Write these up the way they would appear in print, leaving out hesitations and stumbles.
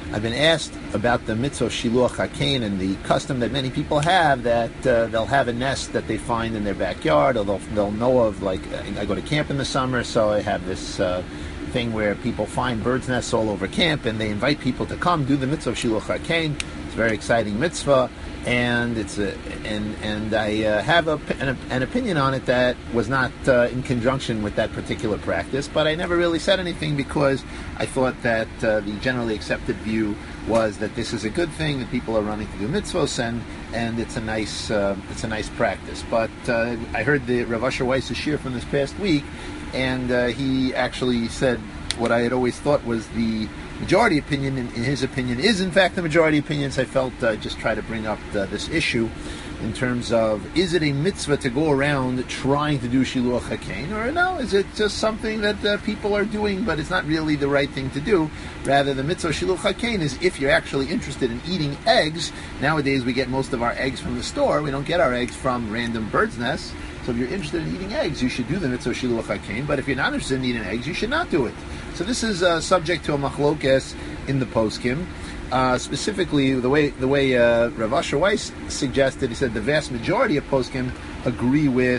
I've been asked about the mitzvah of Shiluach HaKain and the custom that many people have that they'll have a nest that they find in their backyard, or they'll know of, like, I go to camp in the summer, so I have this thing where people find birds' nests all over camp, and they invite people to come do the mitzvah of Shiluach HaKain. It's a very exciting mitzvah, and I have an opinion on it that was not in conjunction with that particular practice, but I never really said anything because I thought that the generally accepted view was that this is a good thing, that people are running to do mitzvos, and it's a nice practice. But I heard the Rav Asher Weiss's shir from this past week, and he actually said what I had always thought was the majority opinion, in his opinion, is in fact the majority opinion. So I felt just try to bring up this issue in terms of, is it a mitzvah to go around trying to do Shiluach HaKain, or no, is it just something that people are doing, but it's not really the right thing to do? Rather, the mitzvah of Shiluach HaKain is if you're actually interested in eating eggs. Nowadays we get most of our eggs from the store. We don't get our eggs from random birds' nests. So if you're interested in eating eggs, you should do the mitzvah of Shiluach HaKain. But if you're not interested in eating eggs, you should not do it. So this is subject to a machlokes in the poskim. Specifically, the way Rav Asher Weiss suggested, he said the vast majority of poskim agree with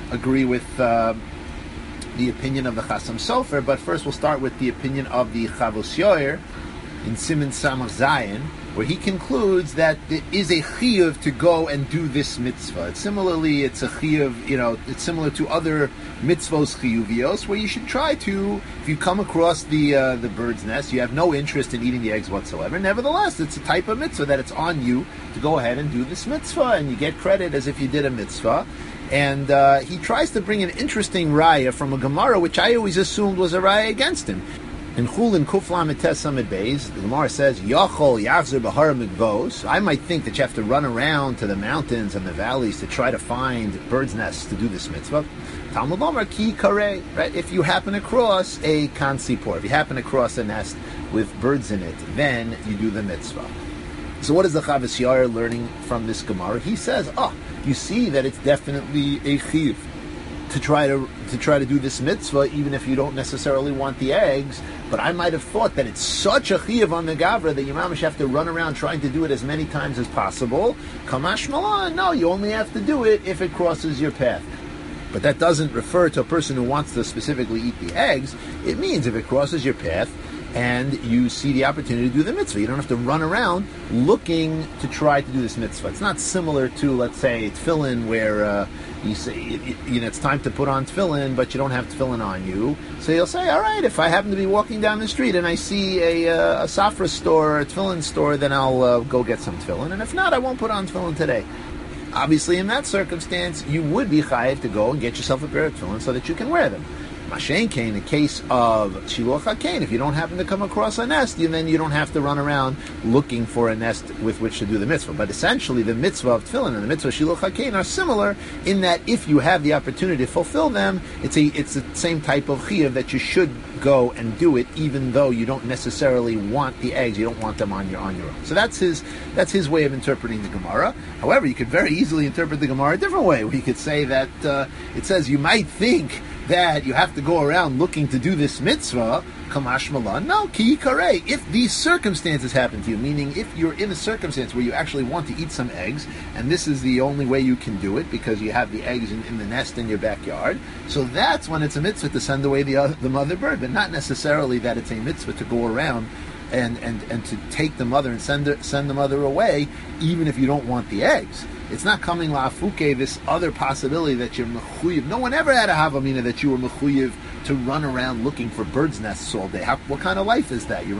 the opinion of the Chasam Sofer. But first, we'll start with the opinion of the Chavos Yoyer in Siman Samach Zayin, where he concludes that there is a chiyuv to go and do this mitzvah. Similarly, it's a chiyuv, it's similar to other mitzvos chiyuvios, where you should try to, if you come across the bird's nest, you have no interest in eating the eggs whatsoever. Nevertheless, it's a type of mitzvah that it's on you to go ahead and do this mitzvah, and you get credit as if you did a mitzvah. And he tries to bring an interesting raya from a Gemara, which I always assumed was a raya against him. In Chulin Kuflam Samid Beis, the Gemara says, Yachol Yachzer Bahar Mikvos. I might think that you have to run around to the mountains and the valleys to try to find birds' nests to do this mitzvah. Talmud Lomar Ki Karei, right? If you happen across a kansipor, if you happen across a nest with birds in it, then you do the mitzvah. So what is the Chavos Yair learning from this Gemara? He says, you see that it's definitely a chiv to try to do this mitzvah, even if you don't necessarily want the eggs. But I might have thought that it's such a chiyuv on the gavra that you mamish have to run around trying to do it as many times as possible. Kamash malan, no, you only have to do it if it crosses your path. But that doesn't refer to a person who wants to specifically eat the eggs. It means if it crosses your path and you see the opportunity to do the mitzvah, you don't have to run around looking to try to do this mitzvah. It's not similar to, let's say, tefillin, where you say, it's time to put on tefillin, but you don't have tefillin on you. So you'll say, all right, if I happen to be walking down the street and I see a safra store or a tefillin store, then I'll go get some tefillin. And if not, I won't put on tefillin today. Obviously, in that circumstance, you would be chayiv to go and get yourself a pair of tefillin so that you can wear them. Mashen in the case of Shiluach HaKain, if you don't happen to come across a nest, then you don't have to run around looking for a nest with which to do the mitzvah. But essentially, the mitzvah of tefillin and the mitzvah of Shiluach HaKain are similar in that if you have the opportunity to fulfill them, it's the same type of chiyuv that you should go and do it, even though you don't necessarily want the eggs, you don't want them on your own. So that's his way of interpreting the Gemara. However, you could very easily interpret the Gemara a different way. We could say that it says you might think that you have to go around looking to do this mitzvah, kamash malan. No, ki karei. If these circumstances happen to you, meaning if you're in a circumstance where you actually want to eat some eggs, and this is the only way you can do it because you have the eggs in the nest in your backyard, so that's when it's a mitzvah to send away the mother bird, but not necessarily that it's a mitzvah to go around and to take the mother and send the mother away, even if you don't want the eggs. It's not coming la'afuke, this other possibility that you're mechuyev. No one ever had a havamina that you were mechuyev to run around looking for birds' nests all day. What kind of life is that?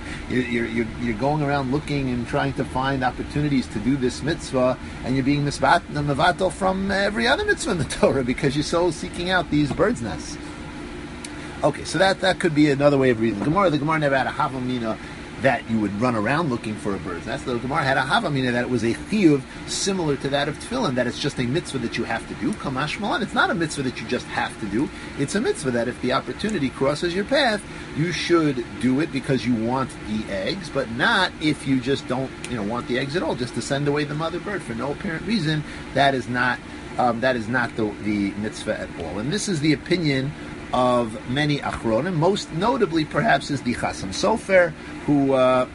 You're going around looking and trying to find opportunities to do this mitzvah, and you're being mevatel from every other mitzvah in the Torah because you're so seeking out these birds' nests. Okay, so that could be another way of reading the Gemara. The Gemara never had a havamina that you would run around looking for a bird's nest. The Gemara had a havamina that it was a chiyuv similar to that of tefillin, that it's just a mitzvah that you have to do. Kamash malan. It's not a mitzvah that you just have to do. It's a mitzvah that if the opportunity crosses your path, you should do it because you want the eggs, but not if you just don't want the eggs at all, just to send away the mother bird for no apparent reason. That is not the mitzvah at all. And this is the opinion of many achronim. Most notably, perhaps, is the Chasam Sofer, who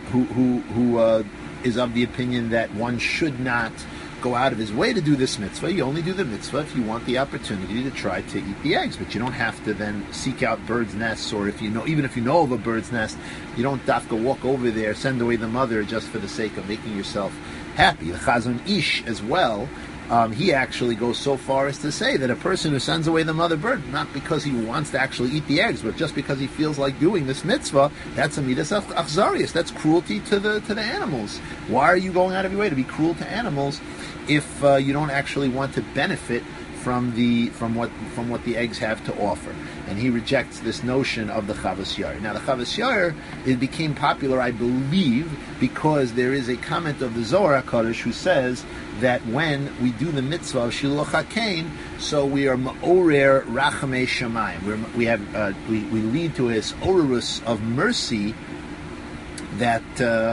is of the opinion that one should not go out of his way to do this mitzvah. You only do the mitzvah if you want the opportunity to try to eat the eggs, but you don't have to then seek out birds' nests, or even if you know of a bird's nest, you don't have to walk over there, send away the mother just for the sake of making yourself happy. The Chazon Ish as well, he actually goes so far as to say that a person who sends away the mother bird, not because he wants to actually eat the eggs, but just because he feels like doing this mitzvah, that's a midas achzarius. That's cruelty to the animals. Why are you going out of your way to be cruel to animals if you don't actually want to benefit from what the eggs have to offer? And he rejects this notion of the Chavos Yair. Now, the Chavos Yair, it became popular, I believe, because there is a comment of the Zohar HaKadosh who says that when we do the mitzvah of Shiluach HaKain, so we are ma'orer rachamei shamayim. We lead to his orurus of mercy that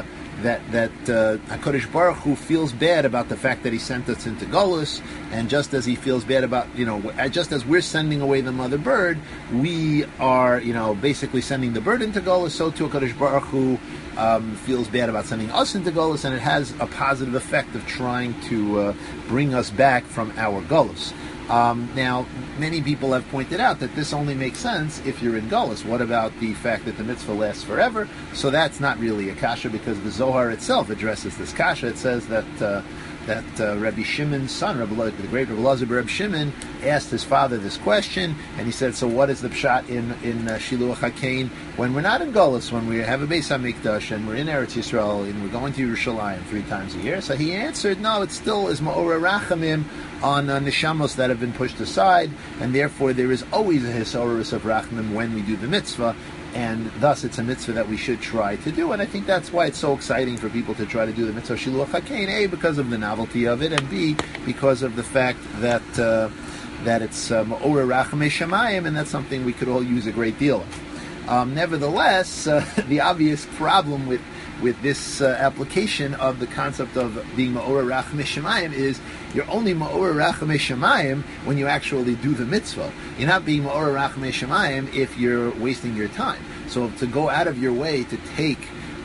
HaKadosh Baruch Hu feels bad about the fact that he sent us into Golus, and just as he feels bad about, just as we're sending away the mother bird, we are, basically sending the bird into Golus, so too HaKadosh Baruch Hu feels bad about sending us into Golus, and it has a positive effect of trying to bring us back from our Golus. Now, many people have pointed out that this only makes sense if you're in Golus. What about the fact that the mitzvah lasts forever? So that's not really a kasha, because the Zohar itself addresses this kasha. It says that Rabbi Shimon's son, the great Rabbi Elazar Reb Shimon, asked his father this question, and he said, so what is the pshat in Shiluach HaKain when we're not in Golus, when we have a Beis HaMikdash, and we're in Eretz Yisrael, and we're going to Yerushalayim 3 times a year? So he answered, no, it still is Ma'orah Rachamim on neshamos that have been pushed aside, and therefore there is always a hisorus of Rachamim when we do the mitzvah, and thus it's a mitzvah that we should try to do. And I think that's why it's so exciting for people to try to do the mitzvah Shiluach HaKain, A, because of the novelty of it, and B, because of the fact that it's Ma'orah Rachamei Shamayim, and that's something we could all use a great deal of. Nevertheless, the obvious problem with this application of the concept of being Ma'orah Rachamei Shamayim is you're only Ma'orah Rachamei Shamayim when you actually do the mitzvah. You're not being Ma'orah Rachamei Shamayim if you're wasting your time. So to go out of your way to take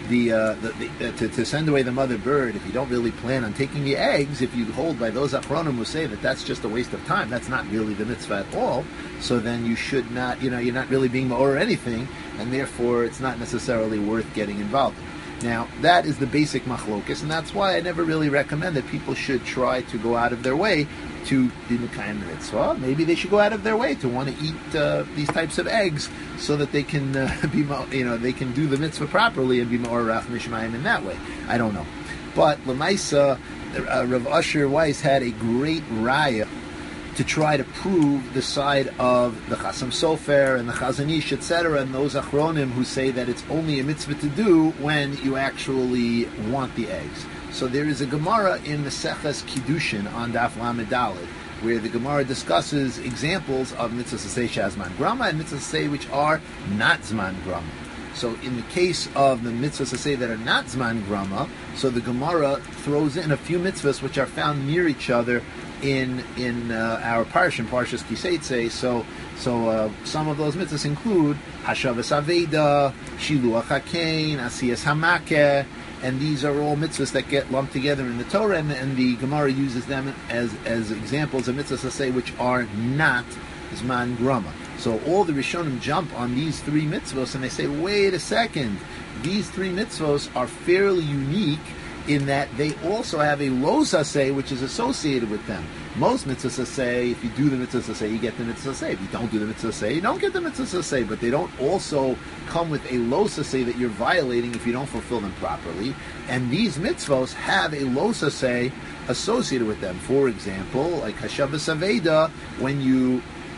to send away the mother bird, if you don't really plan on taking the eggs, if you hold by those achronim who say that that's just a waste of time, that's not really the mitzvah at all, so then you should not, you're not really being Ma'orah anything, and therefore it's not necessarily worth getting involved in. Now, that is the basic machlokus, and that's why I never really recommend that people should try to go out of their way to be Mekayim the mitzvah. Maybe they should go out of their way to want to eat these types of eggs so that they can they can do the mitzvah properly and be Ma'orah Rachamei Shamayim in that way. I don't know. But Lamaisa, Rav Usher Weiss had a great raya to try to prove the side of the Chasam Sofer and the Chazon Ish, etc., and those achronim who say that it's only a mitzvah to do when you actually want the eggs. So there is a Gemara in the Maseches Kiddushin on Daf Lamed Daled, where the Gemara discusses examples of mitzvahs aseh shazman grama and mitzvahs aseh which are not zman grama. So in the case of the mitzvahs aseh that are not zman grama, so the Gemara throws in a few mitzvahs which are found near each other in our Parshas Kiseitze. So some of those mitzvahs include Hashavas Aveda, Shiluach HaKain, Asiyas Hamakeh, and these are all mitzvahs that get lumped together in the Torah, and the Gemara uses them as examples of mitzvahs aseh which are not zman grama. So all the Rishonim jump on these 3 mitzvahs and they say, wait a second, these 3 mitzvahs are fairly unique in that they also have a los aseh which is associated with them. Most mitzvahs aseh, if you do the mitzvahs aseh, you get the mitzvah aseh. If you don't do the mitzvah aseh, you don't get the mitzvah aseh. But they don't also come with a los aseh that you're violating if you don't fulfill them properly. And these mitzvahs have a los aseh associated with them. For example, like Hashavas Aveda, when you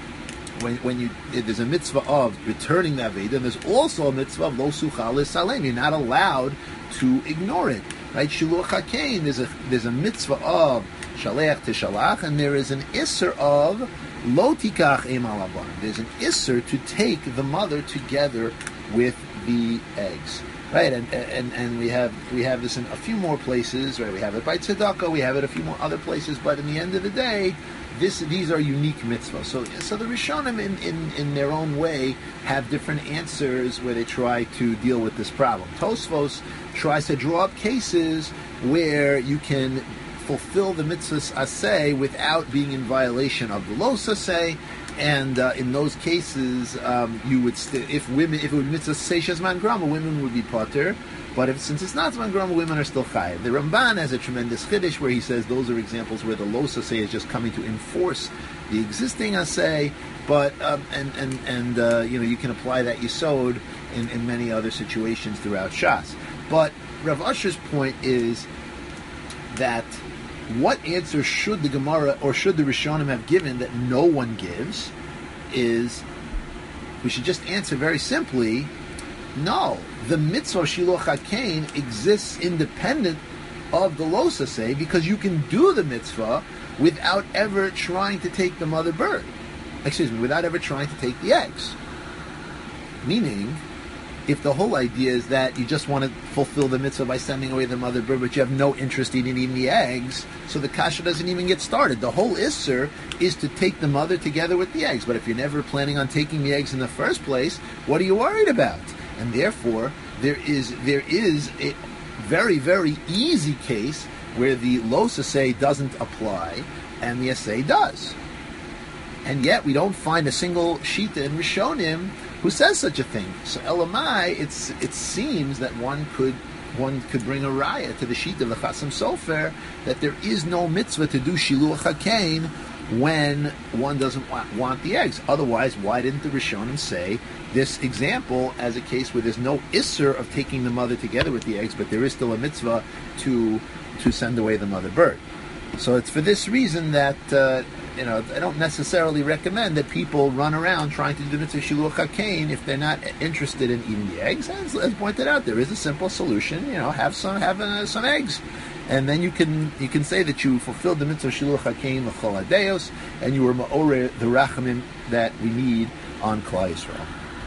there's a mitzvah of returning the Aveda, and there's also a mitzvah of lo suchal l'salem. You're not allowed to ignore it. Right? Shiluach HaKain, there's a mitzvah of Shaleach Tishalach, and there is an Isser of Lo Tikach Em Alaban. There's an Isser to take the mother together with the eggs. Right? And we have this in a few more places, right? We have it by Tzedakah, we have it a few more other places, but in the end of the day, these are unique mitzvahs. So the Rishonim in their own way have different answers where they try to deal with this problem. Tosfos tries to draw up cases where you can fulfill the mitzvahs aseh without being in violation of the los aseh, and in those cases, you would if it would mitzvah say shezman grama, women would be pater. But since it's not zman grama, women are still chayiv. The Ramban has a tremendous chiddush where he says those are examples where the los aseh is just coming to enforce the existing aseh. But you can apply that yisod in many other situations throughout Shas. But Rav Asher's point is that what answer should the Gemara or should the Rishonim have given that no one gives is we should just answer very simply, no. The mitzvah Shiluach HaKain exists independent of the los aseh because you can do the mitzvah without ever trying to take the mother bird. Without ever trying to take the eggs. Meaning, if the whole idea is that you just want to fulfill the mitzvah by sending away the mother bird, but you have no interest in eating the eggs, so the kasha doesn't even get started. The whole isser is to take the mother together with the eggs. But if you're never planning on taking the eggs in the first place, what are you worried about? And therefore, there is a very, very easy case where the los aseh doesn't apply and the aseh does. And yet we don't find a single shita in Rishonim who says such a thing. So Elamai, it seems that one could bring a raya to the shita of the Chasam Sofer that there is no mitzvah to do Shiluach HaKain when one doesn't want the eggs. Otherwise, why didn't the Rishonim say this example as a case where there's no isser of taking the mother together with the eggs, but there is still a mitzvah to send away the mother bird? So it's for this reason that I don't necessarily recommend that people run around trying to do the mitzvah Shiluach HaKain if they're not interested in eating the eggs. As pointed out, there is a simple solution. Have some eggs, and then you can say that you fulfilled the mitzvah Shiluach HaKain l'chol hadeos, and you were ma'oreh the rachamim that we need on Klal Yisrael.